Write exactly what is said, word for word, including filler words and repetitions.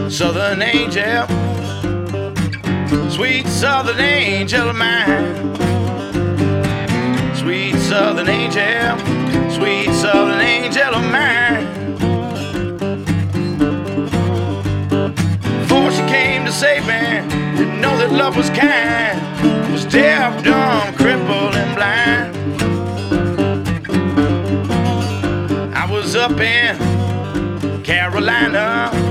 Southern angel, sweet southern angel of mine. Sweet southern angel, sweet southern angel of mine. Before she came to save me, didn't know that love was kind. Was deaf, dumb, crippled, and blind. I was up in Carolina,